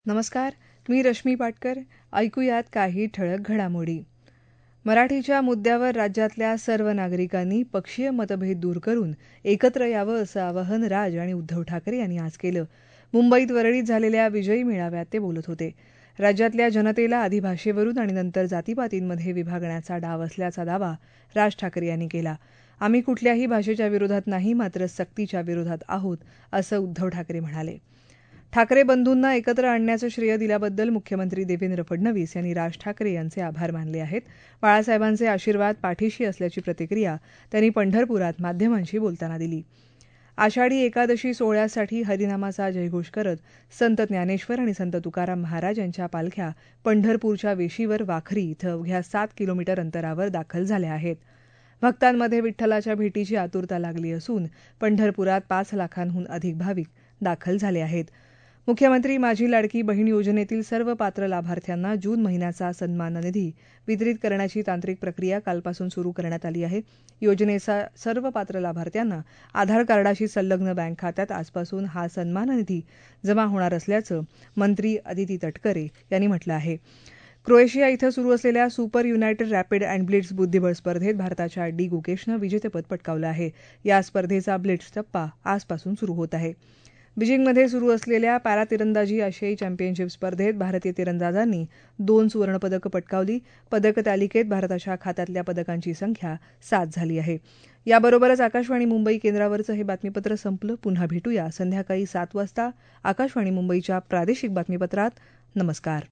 नमस्कार, मी रश्मी पाटकर. ऐकूयात काही ठळक घडामोडी. मराठीच्या मुद्द्यावर राज्यातल्या सर्व नागरिकांनी पक्षीय मतभेद दूर करून एकत्र यावं असं आवाहन राज आणि उद्धव ठाकरे यांनी आज केलं. मुंबईत वरळीत झालेल्या विजयी मेळाव्यात ते बोलत होते. राज्यातल्या जनतेला आधी भाषेवरून आणि नंतर जातीपातींमध्ये विभागण्याचा डाव असल्याचा दावा राज ठाकरे यांनी केला. आम्ही कुठल्याही भाषेच्या विरोधात नाही, मात्र सक्तीच्या विरोधात आहोत, असं उद्धव ठाकरे म्हणाले. ठाकरे बंधूंना एकत्र आणण्याचं श्रेय दिल्याबद्दल मुख्यमंत्री देवेंद्र फडणवीस यांनी राज ठाकरे यांचे आभार मानले आहेत. बाळासाहेबांचे आशीर्वाद पाठीशी असल्याची प्रतिक्रिया त्यांनी पंढरपुरात माध्यमांशी बोलताना दिली. आषाढी एकादशी सोहळ्यासाठी हरिनामाचा जयघोष करत संत ज्ञानेश्वर आणि संत तुकाराम महाराज यांच्या पालख्या पंढरपूरच्या वेशीवर वाखरी इथं अवघ्या 7 किलोमीटर अंतरावर दाखल झाल्या आहेत. भक्तांमध्ये विठ्ठलाच्या भेटीची आतुरता लागली असून पंढरपुरात 5 लाखांहून अधिक भाविक दाखल झाले आहेत. मुख्यमंत्री माझी लाडकी बहीण योजनेतील सर्व पात्र लाभार्थ्यांना जून महिन्याचा सन्मान निधी वितरित करण्याची तांत्रिक प्रक्रिया कालपासून सुरू करण्यात आली आहे. योजनेचा सर्व पात्र लाभार्थ्यांना आधार कार्डाशी संलग्न बँक खात्यात आजपासून हा सन्मान निधी जमा होणार असल्याचं मंत्री अदिती तटकरे यांनी म्हटलं आहे. क्रोएशिया इथं सुरू असलेल्या super united rapid and blitz बुद्धिबळ स्पर्धेत भारताच्या डी गुकेशनं विजेतेपद पटकावलं आहे. या स्पर्धेचा ब्लिट्झ टप्पा आजपासून सुरू होत आहे. बीजिंगमध्ये सुरू असलेल्या पॅरातिरंदाजी आशियाई चॅम्पियनशिप स्पर्धेत भारतीय तिरंदाजांनी 2 सुवर्णपदकं पटकावली. पदक तालिकेत भारताच्या खात्यातल्या पदकांची संख्या 7 झाली आहे. याबरोबरच आकाशवाणी मुंबई केंद्रावरचं हे बातमीपत्र संपलं. पुन्हा भेटूया संध्याकाळी 7 वाजता आकाशवाणी मुंबईच्या प्रादेशिक बातमीपत्रात. नमस्कार.